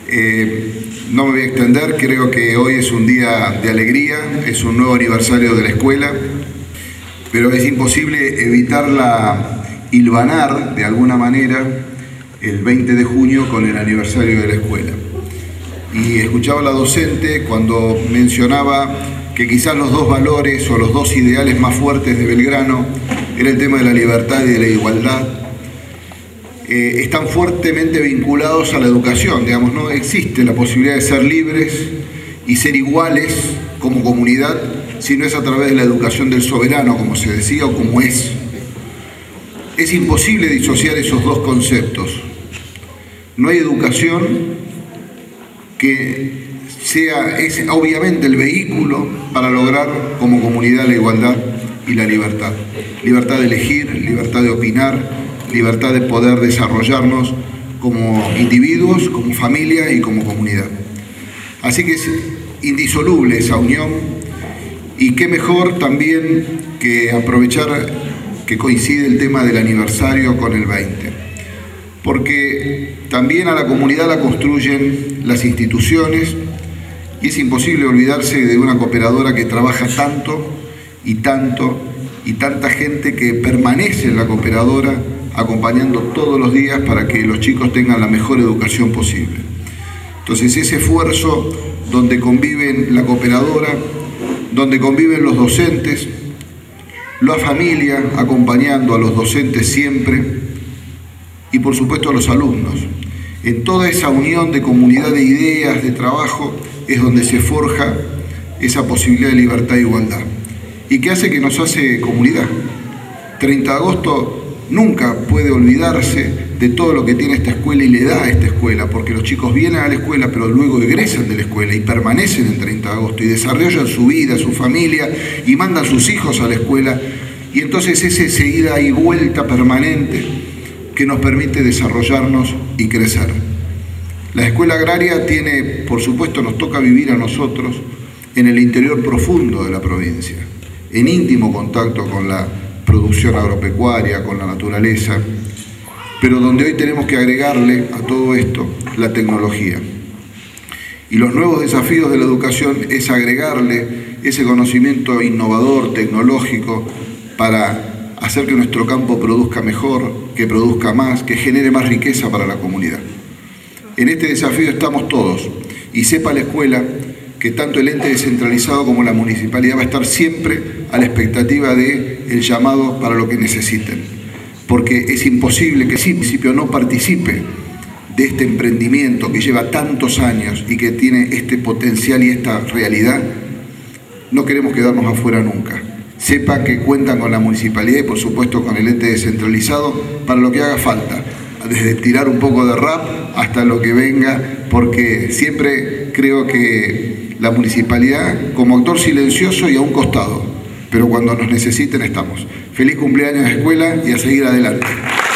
No me voy a extender, creo que hoy es un día de alegría, es un nuevo aniversario de la escuela, pero es imposible hilvanar de alguna manera el 20 de junio con el aniversario de la escuela. Y escuchaba a la docente cuando mencionaba que quizás los dos valores o los dos ideales más fuertes de Belgrano era el tema de la libertad y de la igualdad. Están fuertemente vinculados a la educación, digamos, no existe la posibilidad de ser libres y ser iguales como comunidad si no es a través de la educación del soberano, como se decía, o como es. Es imposible disociar esos dos conceptos. No hay educación que es obviamente el vehículo para lograr como comunidad la igualdad y la libertad. Libertad de elegir, libertad de opinar, libertad de poder desarrollarnos como individuos, como familia y como comunidad. Así que es indisoluble esa unión y qué mejor también que aprovechar que coincide el tema del aniversario con el 20, porque también a la comunidad la construyen las instituciones y es imposible olvidarse de una cooperadora que trabaja tanto y tanta gente que permanece en la cooperadora acompañando todos los días para que los chicos tengan la mejor educación posible. Entonces ese esfuerzo donde conviven la cooperadora, donde conviven los docentes, la familia acompañando a los docentes siempre y por supuesto a los alumnos. En toda esa unión de comunidad de ideas, de trabajo, es donde se forja esa posibilidad de libertad e igualdad. Y que hace que nos hace comunidad. 30 de agosto nunca puede olvidarse de todo lo que tiene esta escuela y le da a esta escuela, porque los chicos vienen a la escuela, pero luego egresan de la escuela y permanecen en 30 de agosto y desarrollan su vida, su familia y mandan sus hijos a la escuela. Y entonces es esa ida y vuelta permanente que nos permite desarrollarnos y crecer. La escuela agraria tiene, por supuesto, nos toca vivir a nosotros en el interior profundo de la provincia, en íntimo contacto con la producción agropecuaria, con la naturaleza, pero donde hoy tenemos que agregarle a todo esto la tecnología. Y los nuevos desafíos de la educación es agregarle ese conocimiento innovador, tecnológico, para hacer que nuestro campo produzca mejor, que produzca más, que genere más riqueza para la comunidad. En este desafío estamos todos, y sepa la escuela que tanto el ente descentralizado como la municipalidad va a estar siempre a la expectativa del llamado para lo que necesiten, porque es imposible que el municipio no participe de este emprendimiento que lleva tantos años y que tiene este potencial y esta realidad. No queremos quedarnos afuera nunca. Sepa que cuentan con la municipalidad y por supuesto con el ente descentralizado para lo que haga falta, desde tirar un poco de rap hasta lo que venga, porque siempre creo que la municipalidad como actor silencioso y a un costado, pero cuando nos necesiten estamos. Feliz cumpleaños escuela y a seguir adelante.